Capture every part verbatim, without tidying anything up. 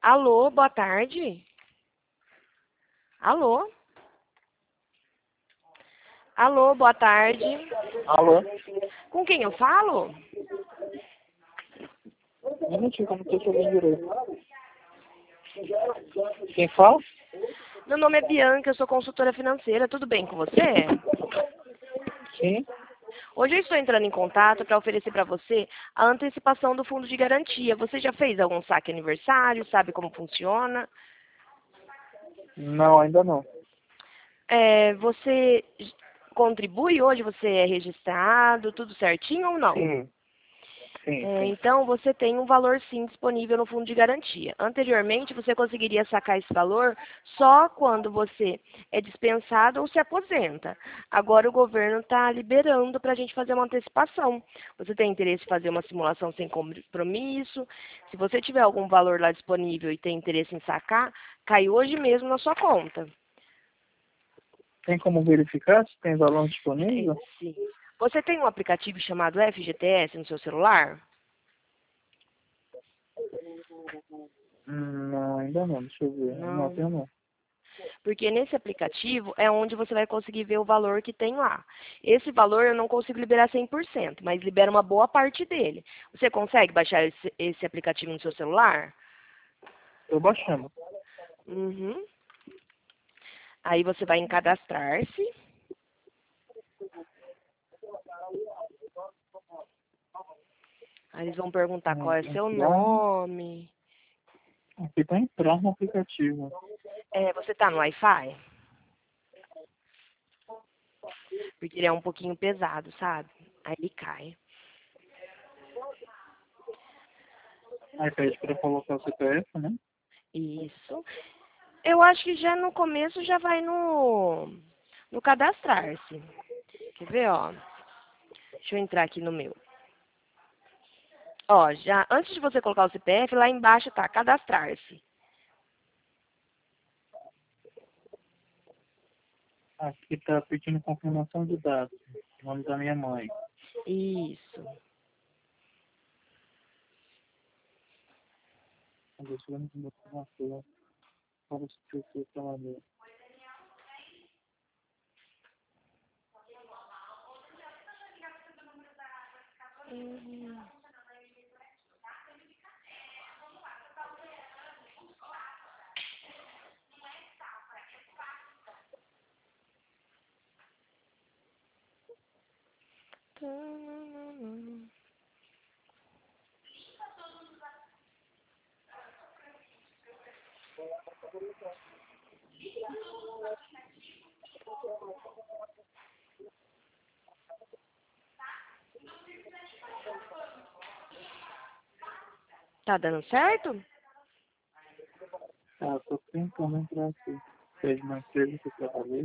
Alô, boa tarde. Alô? Alô, boa tarde. Alô? Com quem eu falo? Um minutinho, que eu não tô te ouvindo direito. Quem fala? Meu nome é Bianca, eu sou consultora financeira. Tudo bem com você? Sim. Hoje eu estou entrando em contato para oferecer para você a antecipação do fundo de garantia. Você já fez algum saque aniversário? Sabe como funciona? Não, ainda não. É, você contribui hoje? Você é registrado? Tudo certinho ou não? Sim, sim, É, sim. então, você tem um valor sim disponível no fundo de garantia. Anteriormente, você conseguiria sacar esse valor só quando você é dispensado ou se aposenta. Agora, o governo está liberando para a gente fazer uma antecipação. Você tem interesse em fazer uma simulação sem compromisso? Se você tiver algum valor lá disponível e tem interesse em sacar, cai hoje mesmo na sua conta. Tem como verificar se tem valor Tem disponível? sim. Você tem um aplicativo chamado F G T S no seu celular? Hum, Não, ainda não. Deixa eu ver. Não, Não. tenho não. Porque nesse aplicativo é onde você vai conseguir ver o valor que tem lá. Esse valor eu não consigo liberar cem por cento, mas libera uma boa parte dele. Você consegue baixar esse, esse aplicativo no seu celular? Tô baixando. Uhum. Aí você vai em cadastrar-se. Aí eles vão perguntar qual Hum, é seu Entrar. nome. Aqui tá entrar no aplicativo. É, você tá no Wi-Fi? Porque ele é um pouquinho pesado, sabe? Aí ele cai. Aí pede pra colocar o C P F, né? Isso. Eu acho que já no começo já vai no, no cadastrar-se. Quer ver, ó? Deixa eu entrar aqui no meu. Ó, já antes de você colocar o C P F, lá embaixo tá cadastrar-se. Aqui tá pedindo confirmação de dados. Nome da minha mãe. Isso. Deixa eu ver se eu botar uma coisa. Para se esquecer pela minha. Tá dando certo? Tá, tô tentando entrar aqui. Fez uma empresa que eu trabalhei.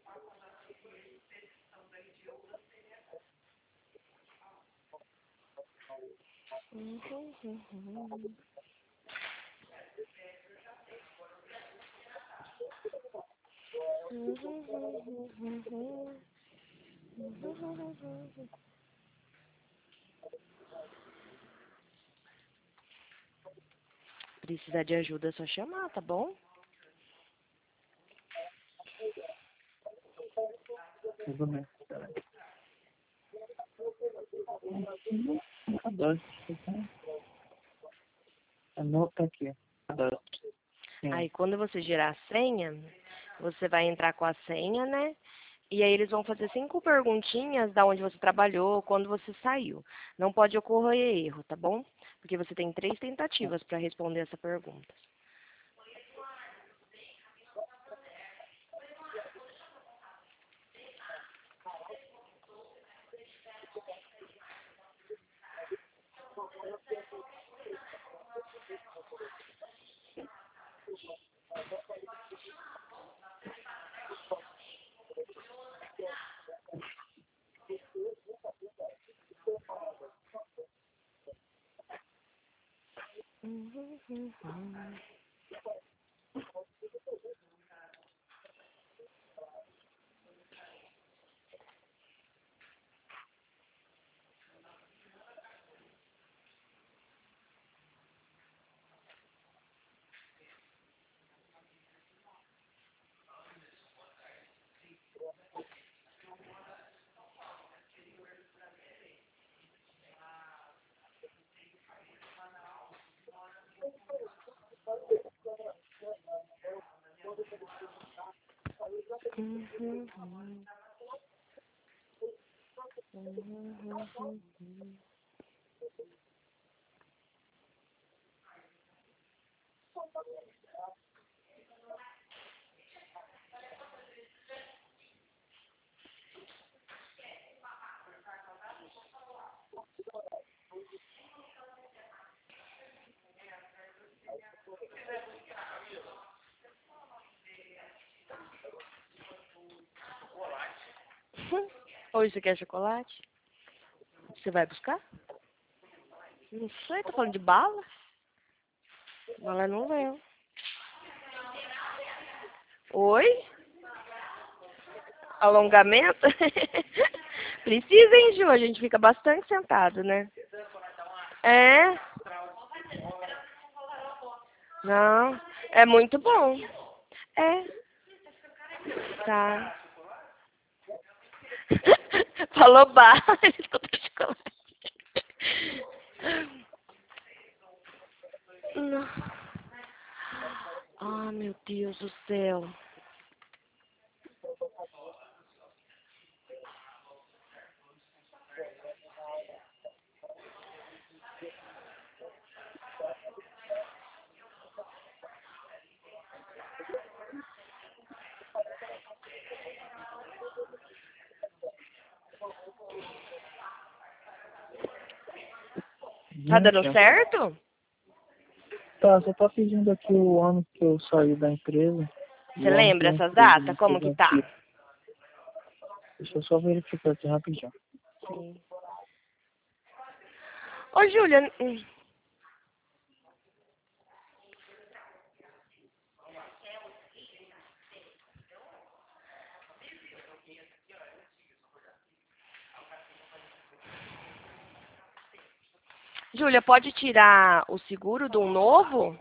Precisar de ajuda é só chamar, tá bom? Tudo bem. Peraí. Cadastro. Anota aqui. Cadastro. Sim. Aí quando você gerar a senha, você vai entrar com a senha, né? E aí eles vão fazer cinco perguntinhas da onde você trabalhou, quando você saiu. Não pode ocorrer erro, tá bom? Porque você tem três tentativas para responder essa pergunta. Uhum. Uhum. Uhum. Hoje você quer chocolate? Você vai buscar? Não sei, tá falando de bala? Bala não veio. Oi? Alongamento? Precisa, hein, Ju? A gente fica bastante sentado, né? É? Não. É muito bom. É. Tá. Falou bala. Escuta chocolate. Não. Ah, meu Deus do céu. Tá dando Gente, certo? tá, só tá pedindo aqui o ano que eu saí da empresa e Você o ano que lembra eu essas entrei na datas? Como empresa que tá? antiga. Deixa eu só verificar aqui rapidinho. Sim. Ô, Júlia. hum, Júlia, pode tirar o seguro de um novo?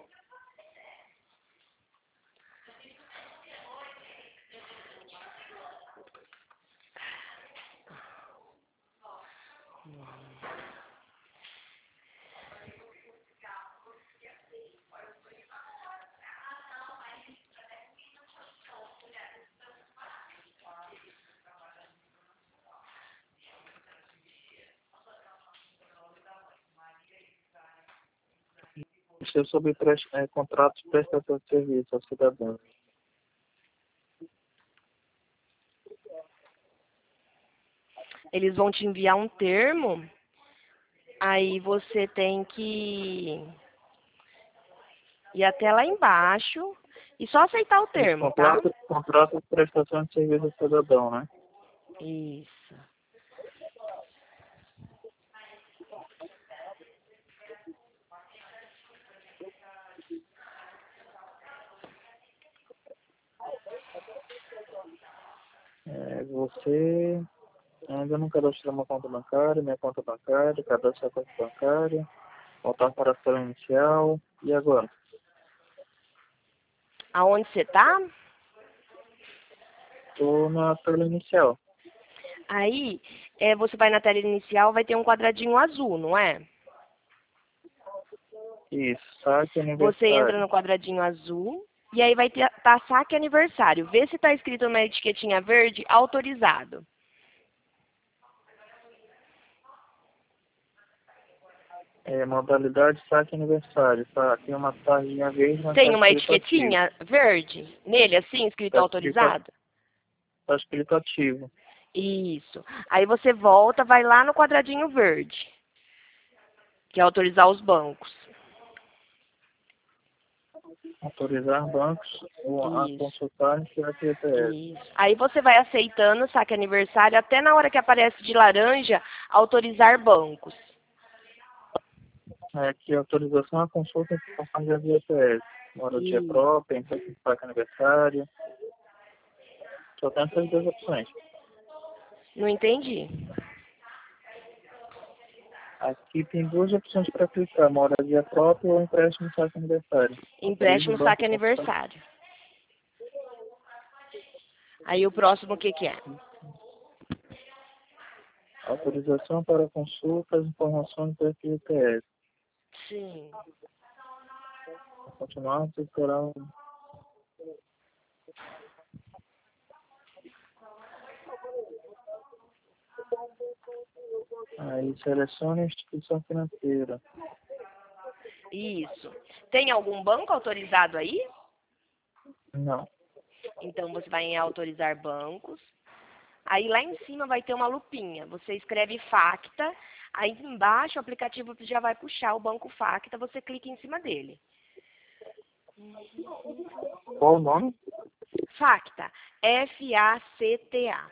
Isso é sobre prest... é, contratos de prestação de serviço ao cidadão. Eles vão te enviar um termo, aí você tem que ir até lá embaixo e só aceitar o Esse termo, tá? contrato, contrato de prestação de serviço ao cidadão, né? Isso. É, você ainda não cadastrou uma conta bancária, minha conta bancária, cadastrar a conta bancária, voltar para a tela inicial, e agora? Aonde você tá? Estou na tela inicial. Aí, é, você vai na tela inicial, vai ter um quadradinho azul, não é? Isso, saque Você entra aniversário. no quadradinho azul e aí vai ter tá saque aniversário. Vê se tá escrito numa etiquetinha verde, autorizado. É, modalidade saque aniversário, tá? Tem uma tarjinha verde, mas está Tem uma escrito ativo. etiquetinha verde nele, assim, escrito Está escrito, autorizado? tá escrito ativo. Isso. Aí você volta, vai lá no quadradinho verde, que é autorizar os bancos. Autorizar bancos ou a Isso, consultar em seu F P S. isso. Aí você vai aceitando o saque aniversário até na hora que aparece de laranja, autorizar bancos. É, aqui autorização à consulta em informação de F P S. Moradia Isso. própria, imposto de saque aniversário. Só tem essas duas opções. Não entendi. Aqui tem duas opções para clicar, moradia própria ou empréstimo saque aniversário. Autorize o Empréstimo, banco saque a consultar. aniversário. Aí o próximo o que que é? Autorização para consulta, as informações do F P S. Sim. Continuar a procurar Aí selecione a instituição financeira. Isso. Tem algum banco autorizado aí? Não. Então você vai em autorizar bancos. Aí lá em cima vai ter uma lupinha. Você escreve Facta. Aí embaixo o aplicativo já vai puxar o banco Facta. Você clica em cima dele. Qual o nome? Facta. F A C T A.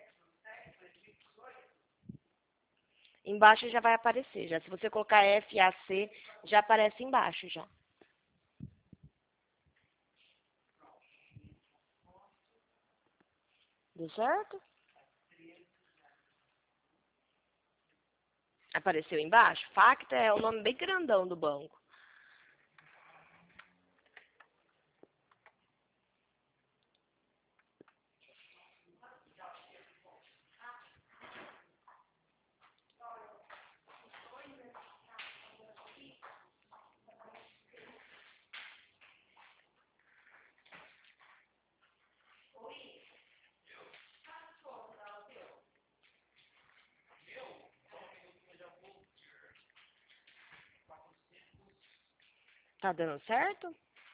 Embaixo já vai aparecer. Já. Se você colocar F A C, já aparece embaixo já. Deu certo? Apareceu embaixo? Facta é o nome bem grandão do banco. Tá dando certo?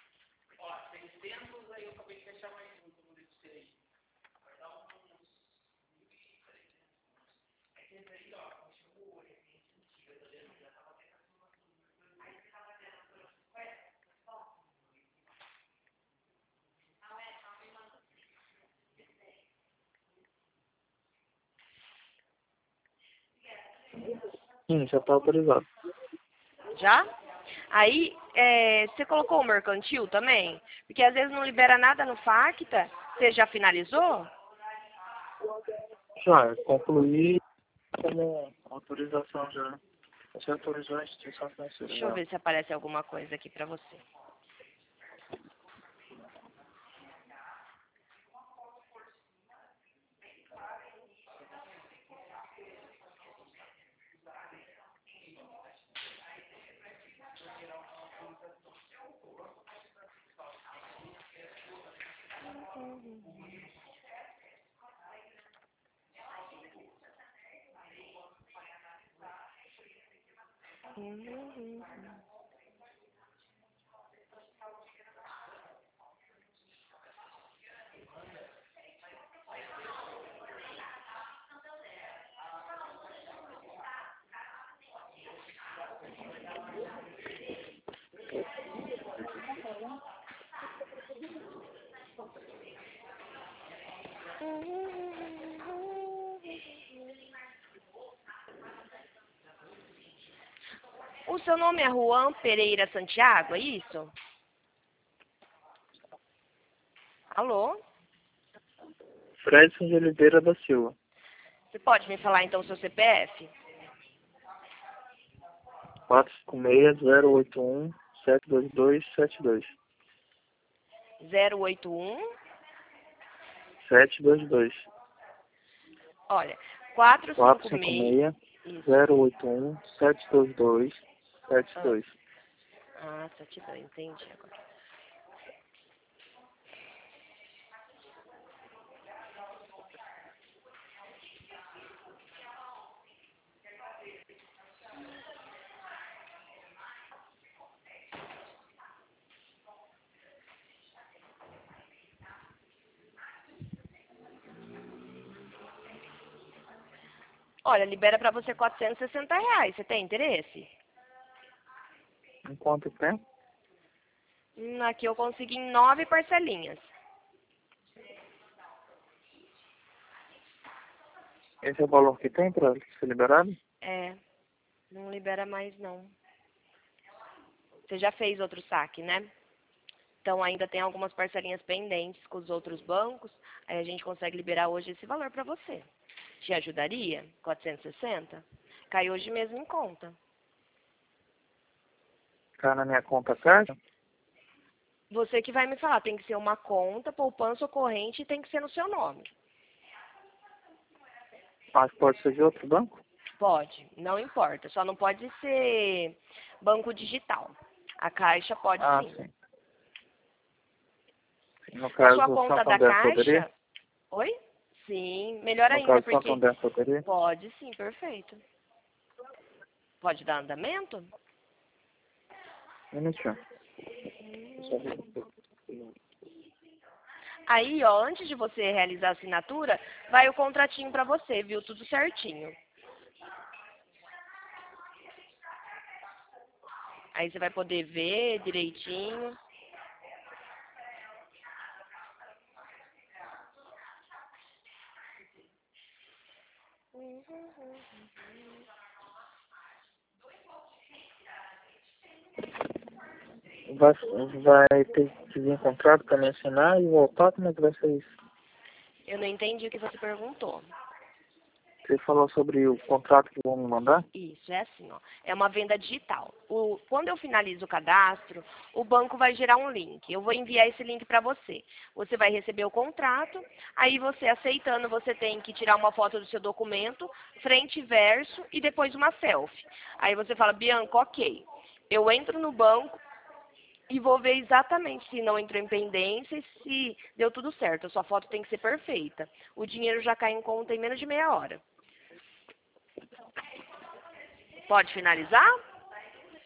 Sim, já está autorizado. Já? Aí, é, você colocou o mercantil também? Porque às vezes não libera nada no Facta. Você já finalizou? Já, concluí como autorização já. Você autorizou a instituição financeira. Deixa eu Já. ver se aparece alguma coisa aqui pra você. O seu nome é Juan Pereira Santiago, é isso? Alô? Fredson de Oliveira da Silva. Você pode me falar então o seu C P F? quatro cinco seis, zero oito um, sete dois dois, sete dois. zero oito um. sete dois dois. Olha, quatro quatro cinco cinco seis. seis, zero oito um, sete dois dois, sete dois. Ah, sete dois, entendi agora. Olha, libera pra você quatrocentos e sessenta reais. Você tem interesse? Em quanto tempo? Hum, aqui eu consegui em nove parcelinhas. Esse é o valor que tem para ser liberado? É, não libera mais não. Você já fez outro saque, né? Então ainda tem algumas parcelinhas pendentes com os outros bancos. Aí a gente consegue liberar hoje esse valor pra você. Te ajudaria? quatrocentos e sessenta? Cai hoje mesmo em conta. Tá na minha conta caixa? Você que vai me falar, tem que ser uma conta, poupança ou corrente e tem que ser no seu nome. Mas pode ser de outro banco? Pode, não importa. Só não pode ser banco digital. A Caixa pode Ah, sim. sim. No A sua caso, o conta da Santander poderia? Caixa... Oi? Sim, melhor No ainda, caso, só porque... com dessa bateria? Pode sim, perfeito. Pode dar andamento? Um minutinho. Aí, ó, antes de você realizar a assinatura, vai o contratinho pra você, viu? Tudo certinho. Aí você vai poder ver direitinho. Vai, vai ter que vir contrato para me assinar e voltar? Como é que vai ser isso? Eu não entendi o que você perguntou. Você falou sobre o contrato que vão me mandar? Isso, é assim, ó. É uma venda digital. O, quando eu finalizo o cadastro, o banco vai gerar um link. Eu vou enviar esse link para você. Você vai receber o contrato, aí você aceitando, você tem que tirar uma foto do seu documento, frente e verso, e depois uma selfie. Aí você fala, Bianca, ok. Eu entro no banco e vou ver exatamente se não entrou em pendência e se deu tudo certo. A sua foto tem que ser perfeita. O dinheiro já cai em conta em menos de meia hora. Pode finalizar?